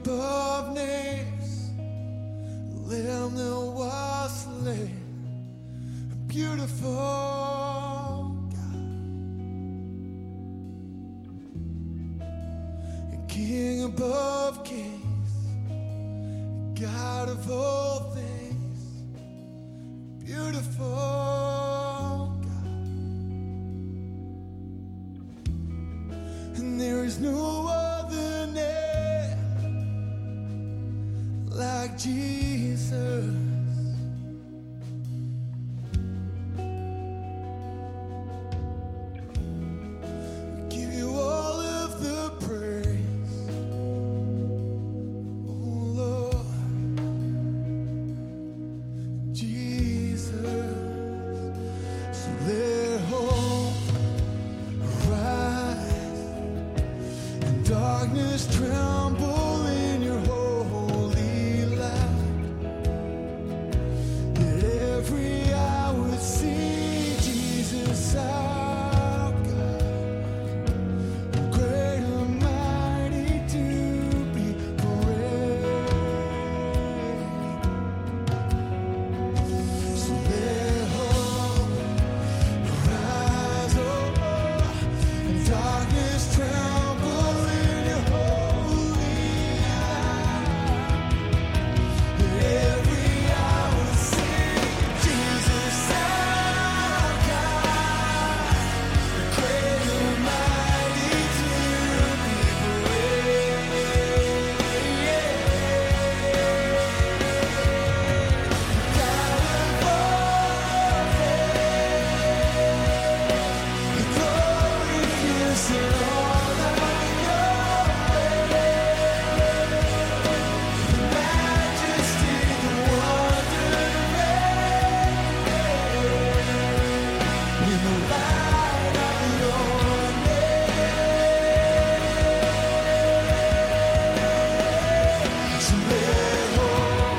above names, the Lamb that was slain, a beautiful God, a King above kings, a God of all things, beautiful God, and there is no other name like Jesus. We give you all of the praise, oh Lord, Jesus. So let hope rise and darkness tremble in your holy light. Let every eye would see Jesus our God, great and mighty to be praised. So let hope rise, and darkness tremble in your holy light. Let every eye will see Jesus our God, great and mighty to be praised. God above the glory is in all of your ways, the majesty, the wonder in the light of your name. So let hope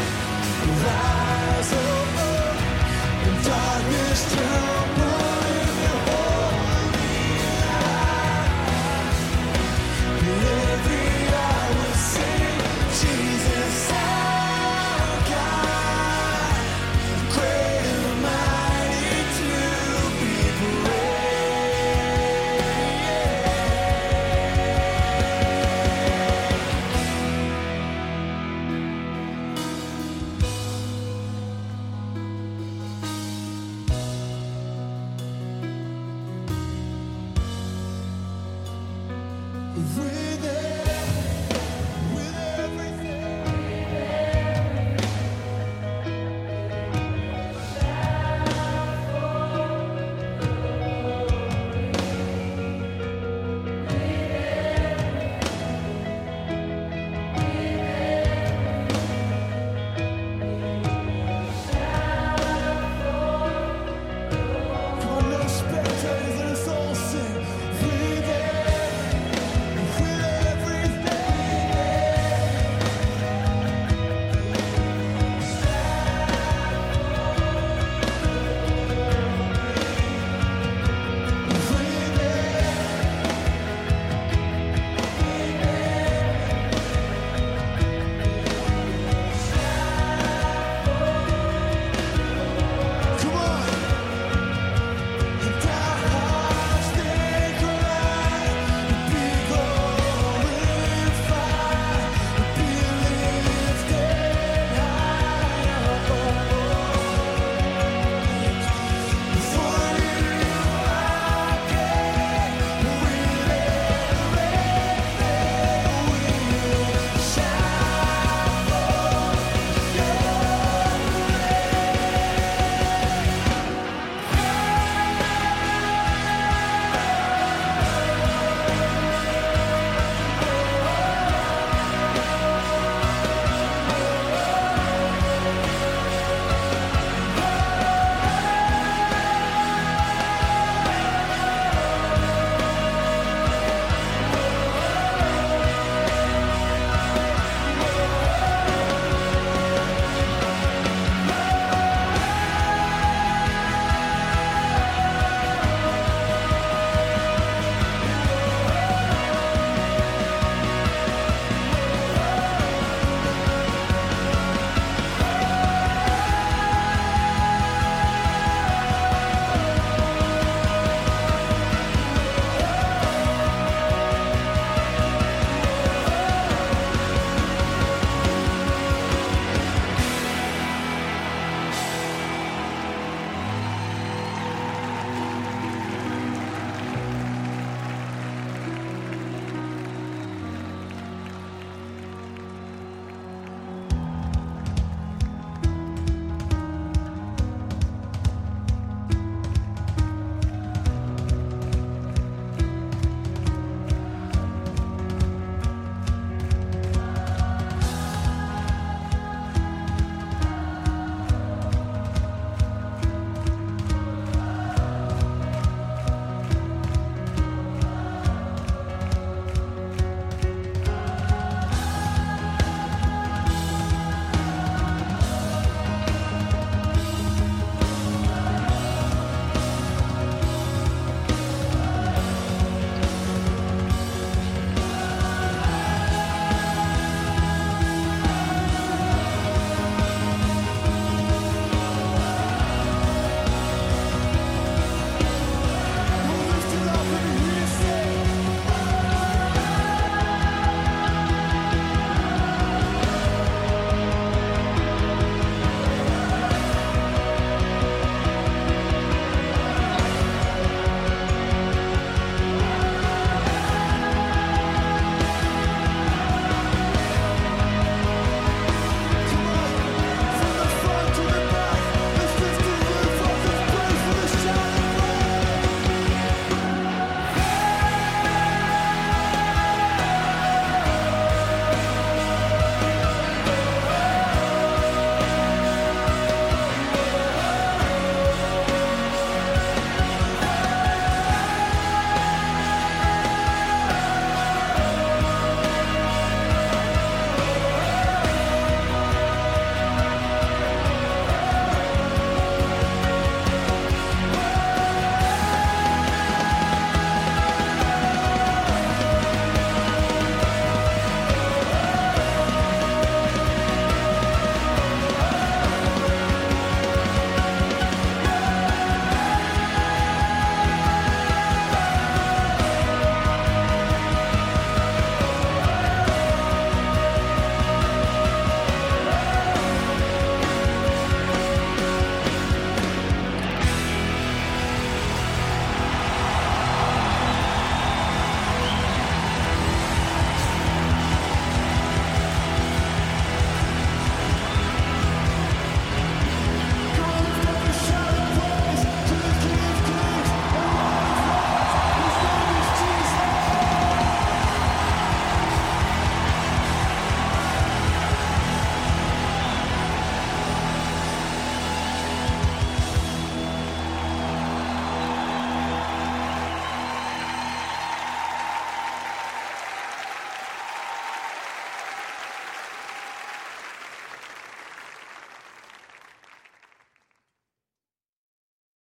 rise above and darkness tremble in your holy light. Let every eye will see Jesus our God, great and mighty to be praised.